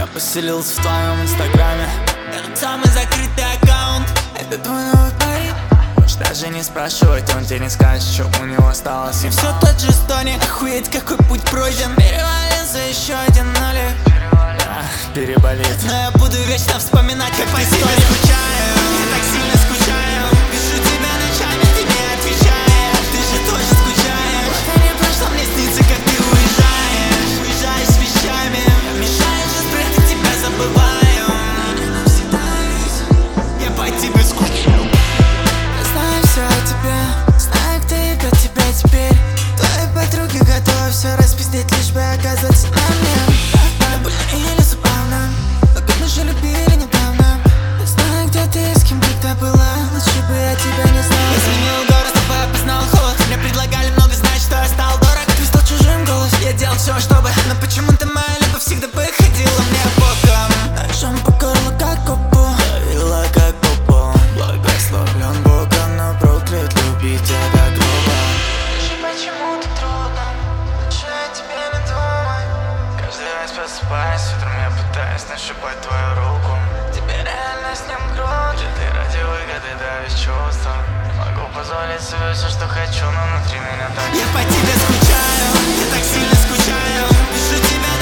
Я поселился в твоем инстаграме. Этот самый закрытый аккаунт. Это твой новый парень. Можешь даже не спрашивать, он тебе не скажет, что у него осталось. И все тот же Стони. Охуеть, какой путь пройден. Перевалился еще один нолик. Переболит. Но я буду вечно вспоминать, как по тебе скучаю. Я так сильно скучаю. Пишу тебя ночами, ты не отвечаешь. Ты же тоже скучаешь. Вот и не прошло, мне снится, как ты уезжаешь. Уезжаешь с вещами. Мешаешь же спрятать, тебя забываю. Я по тебе скучаю. Я знаю все о тебе. Знаю, кто ебет тебя теперь. Твои подруги готовы все распиздеть, лишь бы оказаться на мне. Или забавно, но как мы же любили недавно. Я знаю, где ты, с кем когда была. Лучше бы я тебя не знал. Я сменил город, тобой опознал холод. Мне предлагали много знать, что я стал дорог. Ты стал чужим голос, я делал все, чтобы. Но почему-то моя любовь всегда выходила мне боком. Ножом по горлу, как копу. Давила, как попу. Благословлен Богом, но проклят любить тебя грубо. Скажи, почему так трудно? Лучше я тебе не думай. Каждый раз просыпаясь утром, я пытаюсь нащупать твою руку. Тебе реально с ним круче. Ты ради выгоды давишь чувства. Могу позволить себе все, что хочу, но внутри меня так. Я по тебе скучаю, я так сильно скучаю. Пишу тебя